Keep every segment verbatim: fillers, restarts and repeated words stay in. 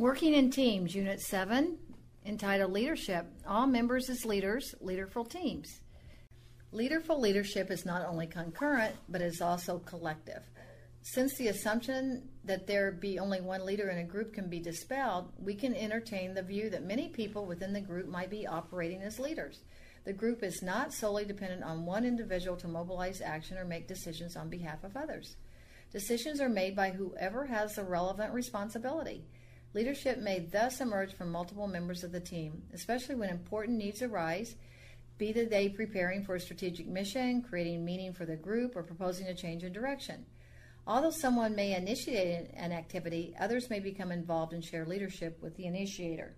Working in Teams, Unit seven, entitled Leadership. All members as leaders, leaderful teams. Leaderful leadership is not only concurrent, but is also collective. Since the assumption that there be only one leader in a group can be dispelled, we can entertain the view that many people within the group might be operating as leaders. The group is not solely dependent on one individual to mobilize action or make decisions on behalf of others. Decisions are made by whoever has the relevant responsibility. Leadership may thus emerge from multiple members of the team, especially when important needs arise, be they preparing for a strategic mission, creating meaning for the group, or proposing a change in direction. Although someone may initiate an activity, others may become involved and share leadership with the initiator.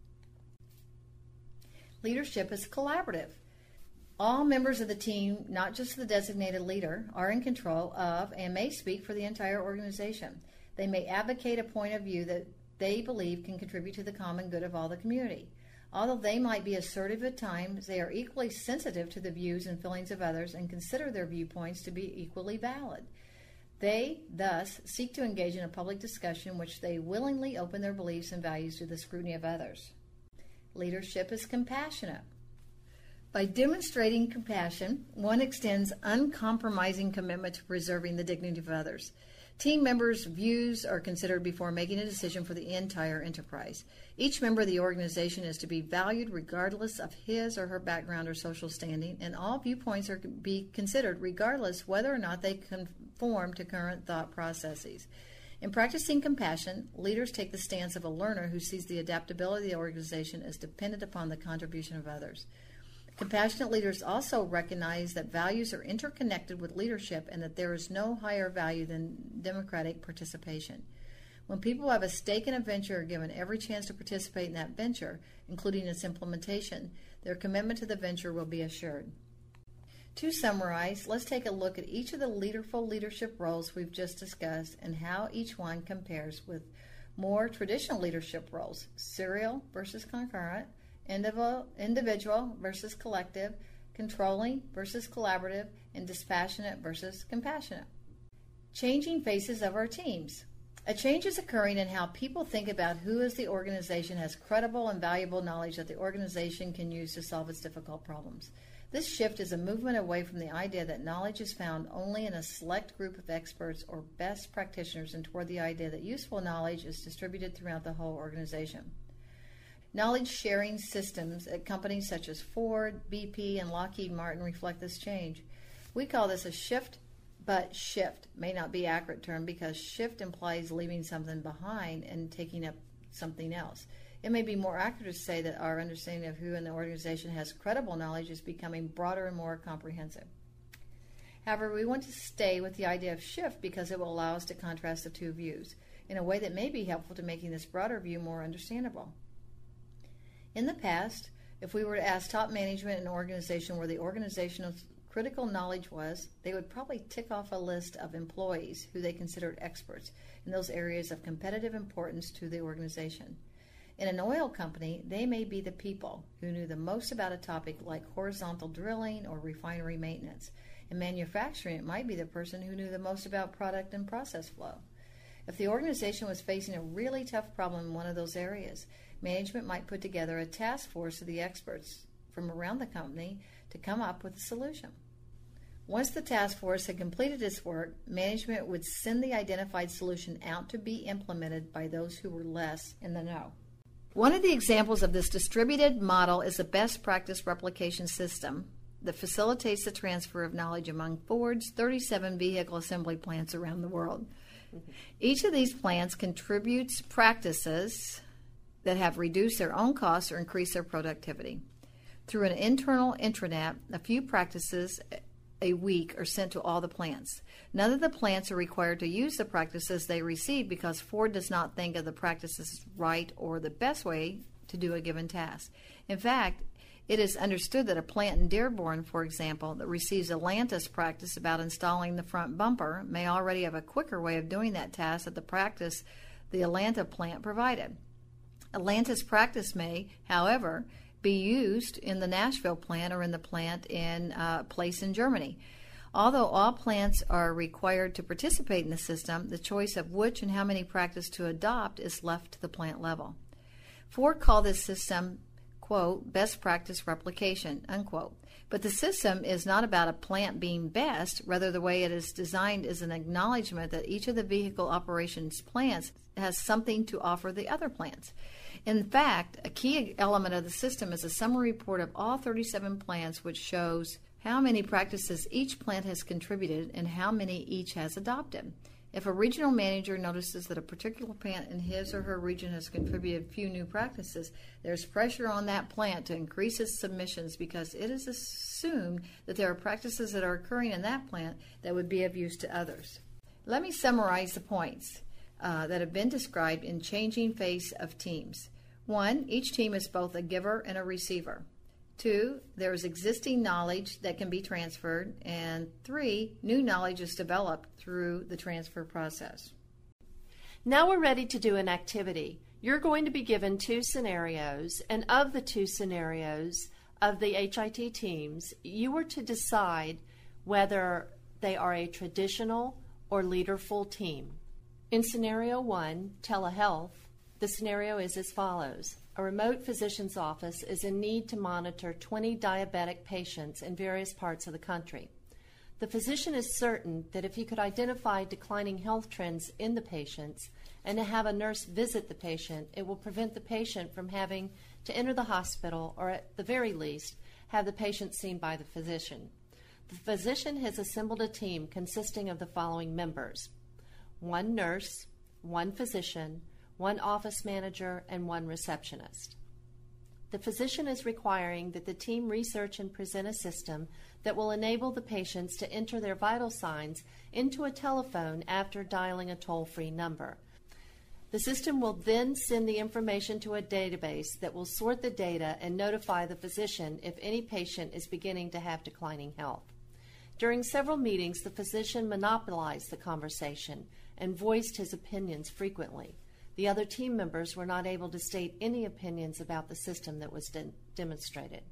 Leadership is collaborative. All members of the team, not just the designated leader, are in control of and may speak for the entire organization. They may advocate a point of view that they believe can contribute to the common good of all the community. Although they might be assertive at times, they are equally sensitive to the views and feelings of others and consider their viewpoints to be equally valid. They, thus, seek to engage in a public discussion in which they willingly open their beliefs and values to the scrutiny of others. Leadership is compassionate. By demonstrating compassion, one extends uncompromising commitment to preserving the dignity of others. Team members' views are considered before making a decision for the entire enterprise. Each member of the organization is to be valued regardless of his or her background or social standing, and all viewpoints are to be considered regardless whether or not they conform to current thought processes. In practicing compassion, leaders take the stance of a learner who sees the adaptability of the organization as dependent upon the contribution of others. Compassionate leaders also recognize that values are interconnected with leadership and that there is no higher value than democratic participation. When people have a stake in a venture are given every chance to participate in that venture, including its implementation, their commitment to the venture will be assured. To summarize, let's take a look at each of the leaderful leadership roles we've just discussed and how each one compares with more traditional leadership roles, serial versus concurrent, individual versus collective, controlling versus collaborative, and dispassionate versus compassionate. Changing faces of our teams. A change is occurring in how people think about who is the organization has credible and valuable knowledge that the organization can use to solve its difficult problems. This shift is a movement away from the idea that knowledge is found only in a select group of experts or best practitioners and toward the idea that useful knowledge is distributed throughout the whole organization. Knowledge-sharing systems at companies such as Ford, B P, and Lockheed Martin reflect this change. We call this a shift, but shift may not be an accurate term because shift implies leaving something behind and taking up something else. It may be more accurate to say that our understanding of who in the organization has credible knowledge is becoming broader and more comprehensive. However, we want to stay with the idea of shift because it will allow us to contrast the two views in a way that may be helpful to making this broader view more understandable. In the past, if we were to ask top management in an organization where the organizational critical knowledge was, they would probably tick off a list of employees who they considered experts in those areas of competitive importance to the organization. In an oil company, they may be the people who knew the most about a topic like horizontal drilling or refinery maintenance. In manufacturing, it might be the person who knew the most about product and process flow. If the organization was facing a really tough problem in one of those areas, management might put together a task force of the experts from around the company to come up with a solution. Once the task force had completed its work, management would send the identified solution out to be implemented by those who were less in the know. One of the examples of this distributed model is the best practice replication system that facilitates the transfer of knowledge among Ford's thirty-seven vehicle assembly plants around the world. Mm-hmm. Each of these plants contributes practices that have reduced their own costs or increased their productivity. Through an internal intranet, a few practices a week are sent to all the plants. None of the plants are required to use the practices they receive because Ford does not think of the practices right or the best way to do a given task. In fact, it is understood that a plant in Dearborn, for example, that receives Atlanta's practice about installing the front bumper may already have a quicker way of doing that task at the practice the Atlanta plant provided. Atlanta's practice may, however, be used in the Nashville plant or in the plant in uh, place in Germany. Although all plants are required to participate in the system, the choice of which and how many practice to adopt is left to the plant level. Ford called this system, quote, best practice replication, unquote. But the system is not about a plant being best. Rather, the way it is designed is an acknowledgement that each of the vehicle operations plants has something to offer the other plants. In fact, a key element of the system is a summary report of all thirty-seven plants, which shows how many practices each plant has contributed and how many each has adopted. If a regional manager notices that a particular plant in his or her region has contributed few new practices, there's pressure on that plant to increase its submissions because it is assumed that there are practices that are occurring in that plant that would be of use to others. Let me summarize the points uh, that have been described in Changing Face of Teams. One, each team is both a giver and a receiver. Two, there is existing knowledge that can be transferred. And three, new knowledge is developed through the transfer process. Now we're ready to do an activity. You're going to be given two scenarios, and of the two scenarios of the H I T teams, you are to decide whether they are a traditional or leaderful team. In scenario one, telehealth, the scenario is as follows. A remote physician's office is in need to monitor twenty diabetic patients in various parts of the country. The physician is certain that if he could identify declining health trends in the patients and to have a nurse visit the patient, it will prevent the patient from having to enter the hospital or, at the very least, have the patient seen by the physician. The physician has assembled a team consisting of the following members: one nurse, one physician, one office manager, and one receptionist. The physician is requiring that the team research and present a system that will enable the patients to enter their vital signs into a telephone after dialing a toll-free number. The system will then send the information to a database that will sort the data and notify the physician if any patient is beginning to have declining health. During several meetings, the physician monopolized the conversation and voiced his opinions frequently. The other team members were not able to state any opinions about the system that was de- demonstrated.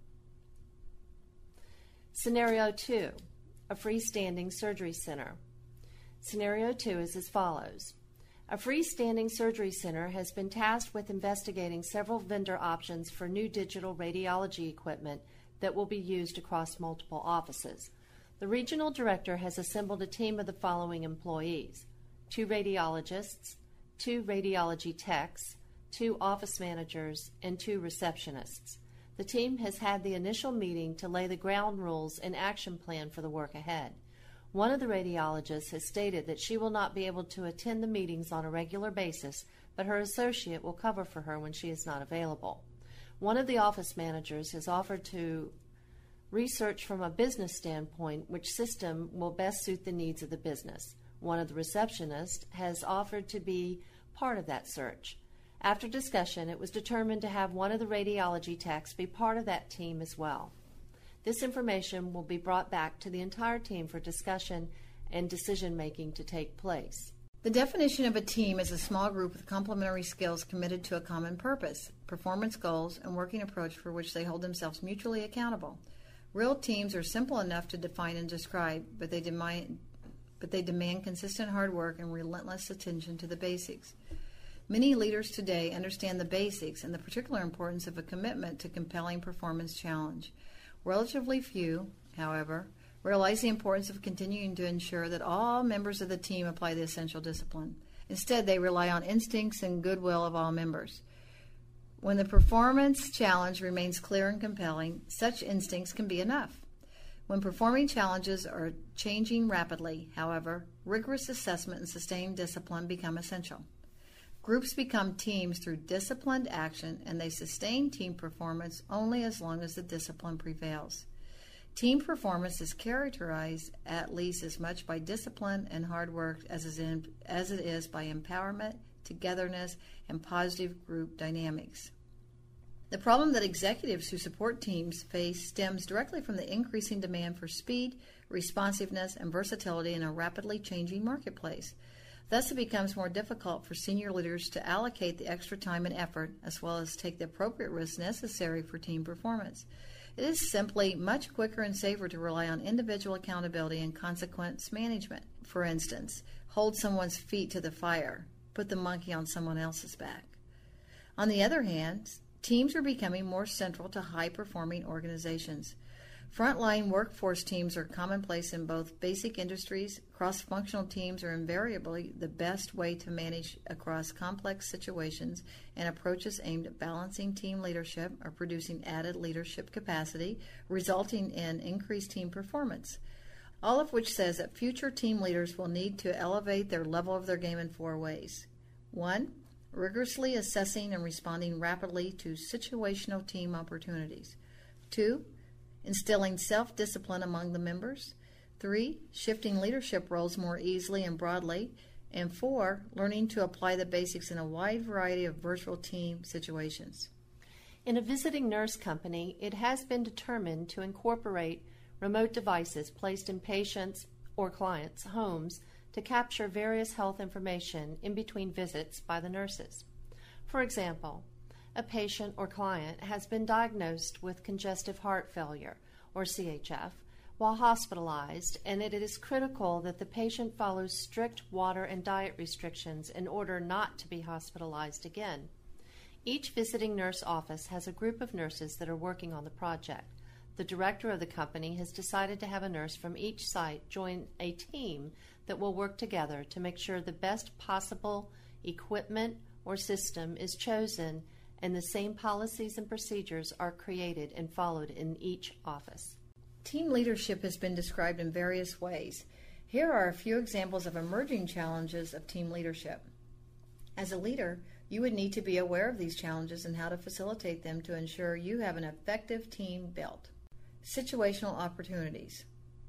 Scenario two, a freestanding surgery center. Scenario two is as follows. A freestanding surgery center has been tasked with investigating several vendor options for new digital radiology equipment that will be used across multiple offices. The regional director has assembled a team of the following employees: two radiologists, two radiology techs, two office managers, and two receptionists. The team has had the initial meeting to lay the ground rules and action plan for the work ahead. One of the radiologists has stated that she will not be able to attend the meetings on a regular basis, but her associate will cover for her when she is not available. One of the office managers has offered to research from a business standpoint which system will best suit the needs of the business. One of the receptionists has offered to be part of that search. After discussion, it was determined to have one of the radiology techs be part of that team as well. This information will be brought back to the entire team for discussion and decision-making to take place. The definition of a team is a small group with complementary skills committed to a common purpose, performance goals, and working approach for which they hold themselves mutually accountable. Real teams are simple enough to define and describe, but they demand but they demand consistent hard work and relentless attention to the basics. Many leaders today understand the basics and the particular importance of a commitment to compelling performance challenge. Relatively few, however, realize the importance of continuing to ensure that all members of the team apply the essential discipline. Instead, they rely on instincts and goodwill of all members. When the performance challenge remains clear and compelling, such instincts can be enough. When performing challenges are changing rapidly, however, rigorous assessment and sustained discipline become essential. Groups become teams through disciplined action, and they sustain team performance only as long as the discipline prevails. Team performance is characterized at least as much by discipline and hard work as, is in, as it is by empowerment, togetherness, and positive group dynamics. The problem that executives who support teams face stems directly from the increasing demand for speed, responsiveness, and versatility in a rapidly changing marketplace. Thus, it becomes more difficult for senior leaders to allocate the extra time and effort, as well as take the appropriate risks necessary for team performance. It is simply much quicker and safer to rely on individual accountability and consequence management. For instance, hold someone's feet to the fire, put the monkey on someone else's back. On the other hand, teams are becoming more central to high-performing organizations. Frontline workforce teams are commonplace in both basic industries. Cross-functional teams are invariably the best way to manage across complex situations, and approaches aimed at balancing team leadership are producing added leadership capacity, resulting in increased team performance. All of which says that future team leaders will need to elevate their level of their game in four ways. One, rigorously assessing and responding rapidly to situational team opportunities. Two, instilling self-discipline among the members. Three, shifting leadership roles more easily and broadly. And four, learning to apply the basics in a wide variety of virtual team situations. In a visiting nurse company, it has been determined to incorporate remote devices placed in patients' or clients' homes to capture various health information in between visits by the nurses. For example, a patient or client has been diagnosed with congestive heart failure, or C H F, while hospitalized, and it is critical that the patient follows strict water and diet restrictions in order not to be hospitalized again. Each visiting nurse office has a group of nurses that are working on the project. The director of the company has decided to have a nurse from each site join a team that will work together to make sure the best possible equipment or system is chosen and the same policies and procedures are created and followed in each office. Team leadership has been described in various ways. Here are a few examples of emerging challenges of team leadership. As a leader, you would need to be aware of these challenges and how to facilitate them to ensure you have an effective team built. Situational opportunities.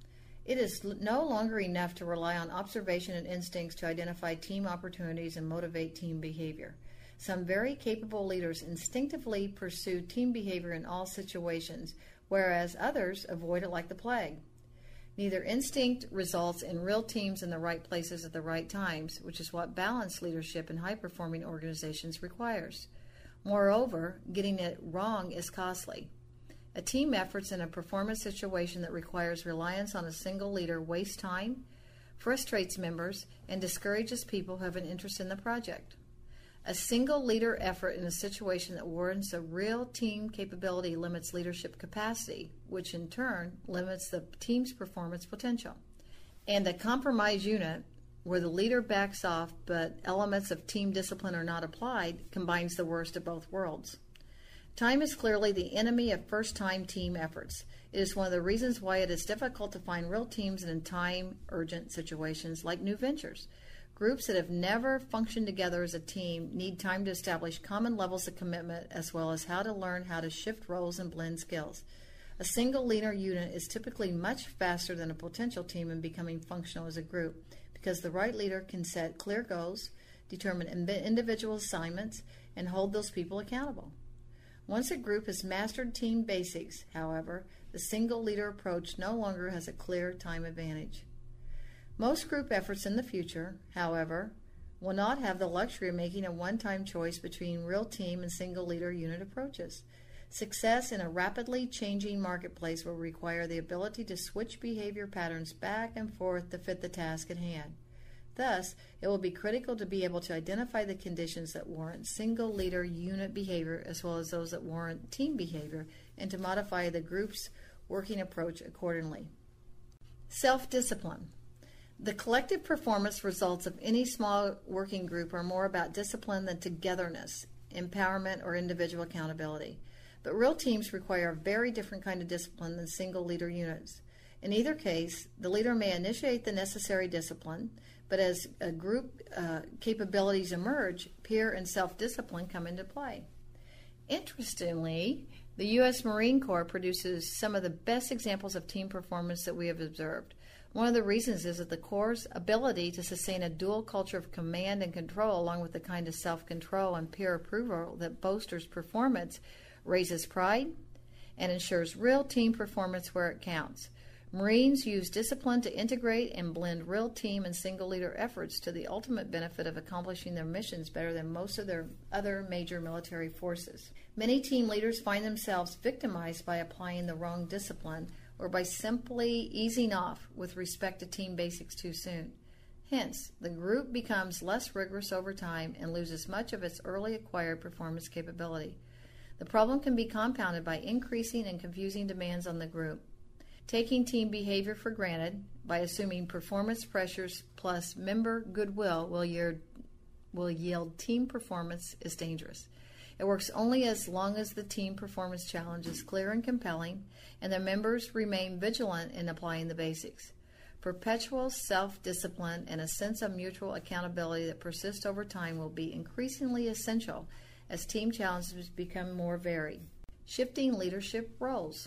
It is no longer enough to rely on observation and instincts to identify team opportunities and motivate team behavior. Some very capable leaders instinctively pursue team behavior in all situations, whereas others avoid it like the plague. Neither instinct results in real teams in the right places at the right times, which is what balanced leadership in high-performing organizations requires. Moreover, getting it wrong is costly. A team effort in a performance situation that requires reliance on a single leader wastes time, frustrates members, and discourages people who have an interest in the project. A single leader effort in a situation that warrants a real team capability limits leadership capacity, which in turn limits the team's performance potential. And a compromise unit, where the leader backs off but elements of team discipline are not applied, combines the worst of both worlds. Time is clearly the enemy of first-time team efforts. It is one of the reasons why it is difficult to find real teams in time-urgent situations like new ventures. Groups that have never functioned together as a team need time to establish common levels of commitment as well as how to learn how to shift roles and blend skills. A single leader unit is typically much faster than a potential team in becoming functional as a group because the right leader can set clear goals, determine individual assignments, and hold those people accountable. Once a group has mastered team basics, however, the single leader approach no longer has a clear time advantage. Most group efforts in the future, however, will not have the luxury of making a one-time choice between real team and single leader unit approaches. Success in a rapidly changing marketplace will require the ability to switch behavior patterns back and forth to fit the task at hand. Thus, it will be critical to be able to identify the conditions that warrant single leader unit behavior as well as those that warrant team behavior and to modify the group's working approach accordingly. Self-discipline. The collective performance results of any small working group are more about discipline than togetherness, empowerment, or individual accountability. But real teams require a very different kind of discipline than single leader units. In either case, the leader may initiate the necessary discipline, but as a group uh, capabilities emerge, peer and self-discipline come into play. Interestingly, the U S Marine Corps produces some of the best examples of team performance that we have observed. One of the reasons is that the Corps' ability to sustain a dual culture of command and control, along with the kind of self-control and peer approval that bolsters performance, raises pride and ensures real team performance where it counts. Marines use discipline to integrate and blend real team and single leader efforts to the ultimate benefit of accomplishing their missions better than most of their other major military forces. Many team leaders find themselves victimized by applying the wrong discipline or by simply easing off with respect to team basics too soon. Hence, the group becomes less rigorous over time and loses much of its early acquired performance capability. The problem can be compounded by increasing and confusing demands on the group. Taking team behavior for granted by assuming performance pressures plus member goodwill will yield, will yield team performance is dangerous. It works only as long as the team performance challenge is clear and compelling and the members remain vigilant in applying the basics. Perpetual self-discipline and a sense of mutual accountability that persists over time will be increasingly essential as team challenges become more varied. Shifting leadership roles.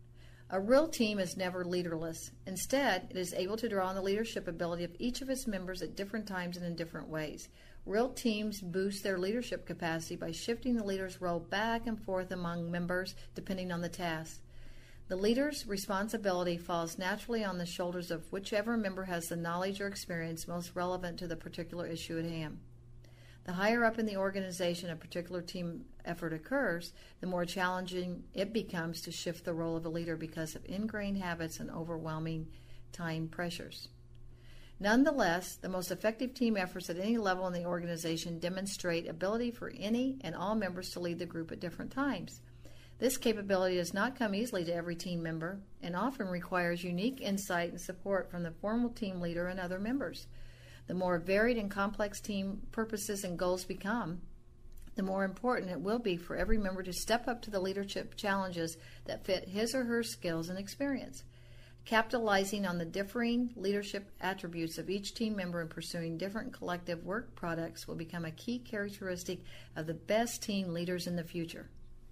A real team is never leaderless. Instead, it is able to draw on the leadership ability of each of its members at different times and in different ways. Real teams boost their leadership capacity by shifting the leader's role back and forth among members depending on the task. The leader's responsibility falls naturally on the shoulders of whichever member has the knowledge or experience most relevant to the particular issue at hand. The higher up in the organization a particular team effort occurs, the more challenging it becomes to shift the role of a leader because of ingrained habits and overwhelming time pressures. Nonetheless, the most effective team efforts at any level in the organization demonstrate ability for any and all members to lead the group at different times. This capability does not come easily to every team member and often requires unique insight and support from the formal team leader and other members. The more varied and complex team purposes and goals become, the more important it will be for every member to step up to the leadership challenges that fit his or her skills and experience. Capitalizing on the differing leadership attributes of each team member and pursuing different collective work products will become a key characteristic of the best team leaders in the future.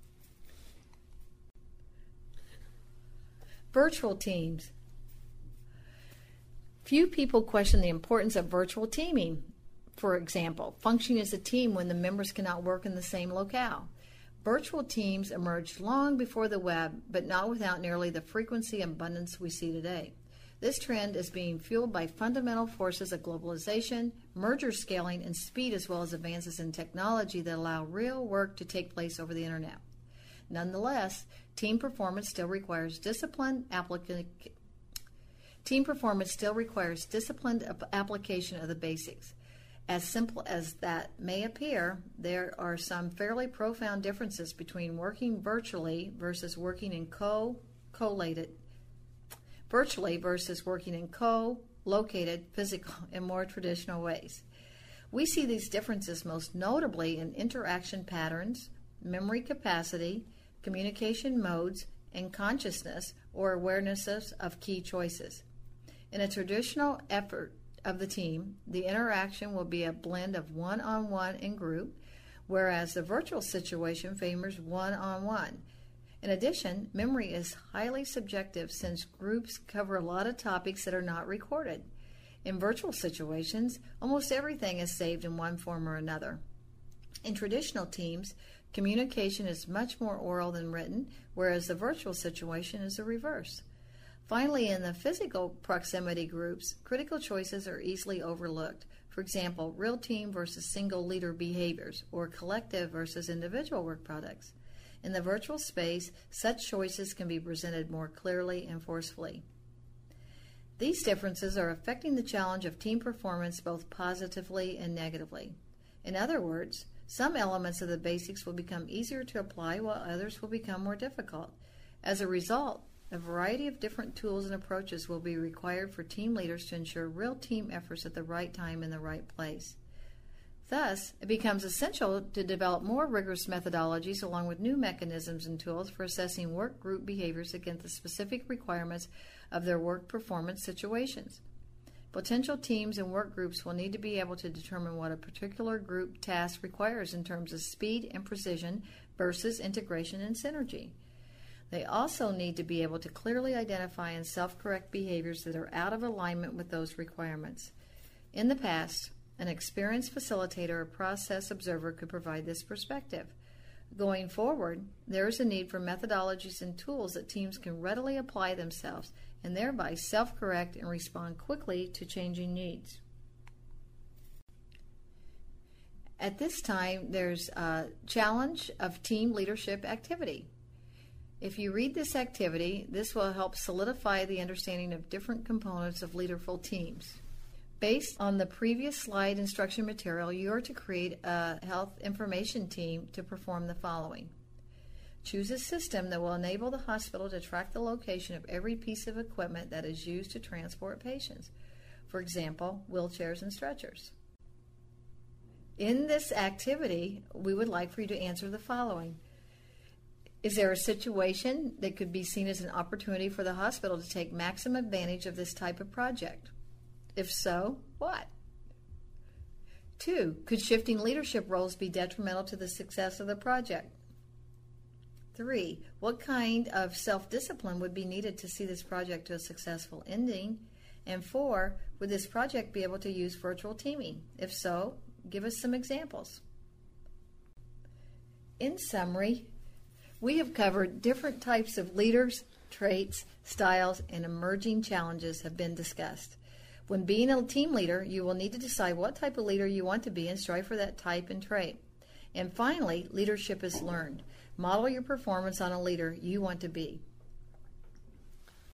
Virtual teams. Few people question the importance of virtual teaming. For example, functioning as a team when the members cannot work in the same locale. Virtual teams emerged long before the web, but not without nearly the frequency and abundance we see today. This trend is being fueled by fundamental forces of globalization, merger scaling, and speed, as well as advances in technology that allow real work to take place over the internet. Nonetheless, team performance still requires discipline, applica- team performance still requires disciplined application of the basics. As simple as that may appear, there are some fairly profound differences between working virtually versus working in co-collated, virtually versus working in co-located, physical, and more traditional ways. We see these differences most notably in interaction patterns, memory capacity, communication modes, and consciousness or awarenesses of key choices. In a traditional effort of the team, the interaction will be a blend of one-on-one and group, whereas the virtual situation favors one-on-one. In addition, memory is highly subjective since groups cover a lot of topics that are not recorded. In virtual situations, almost everything is saved in one form or another. In traditional teams, communication is much more oral than written, whereas the virtual situation is the reverse. Finally, in the physical proximity groups, critical choices are easily overlooked. For example, real team versus single leader behaviors, or collective versus individual work products. In the virtual space, such choices can be presented more clearly and forcefully. These differences are affecting the challenge of team performance both positively and negatively. In other words, some elements of the basics will become easier to apply while others will become more difficult. As a result, a variety of different tools and approaches will be required for team leaders to ensure real team efforts at the right time in the right place. Thus, it becomes essential to develop more rigorous methodologies along with new mechanisms and tools for assessing work group behaviors against the specific requirements of their work performance situations. Potential teams and work groups will need to be able to determine what a particular group task requires in terms of speed and precision versus integration and synergy. They also need to be able to clearly identify and self-correct behaviors that are out of alignment with those requirements. In the past, an experienced facilitator or process observer could provide this perspective. Going forward, there is a need for methodologies and tools that teams can readily apply themselves and thereby self-correct and respond quickly to changing needs. At this time, there's a challenge of team leadership activity. If you read this activity, this will help solidify the understanding of different components of leaderful teams. Based on the previous slide instruction material, you are to create a health information team to perform the following. Choose a system that will enable the hospital to track the location of every piece of equipment that is used to transport patients. For example, wheelchairs and stretchers. In this activity, we would like for you to answer the following. Is there a situation that could be seen as an opportunity for the hospital to take maximum advantage of this type of project? If so, what? Two, could shifting leadership roles be detrimental to the success of the project? Three, what kind of self-discipline would be needed to see this project to a successful ending? And four, would this project be able to use virtual teaming? If so, give us some examples. In summary, we have covered different types of leaders, traits, styles, and emerging challenges have been discussed. When being a team leader, you will need to decide what type of leader you want to be and strive for that type and trait. And finally, leadership is learned. Model your performance on a leader you want to be.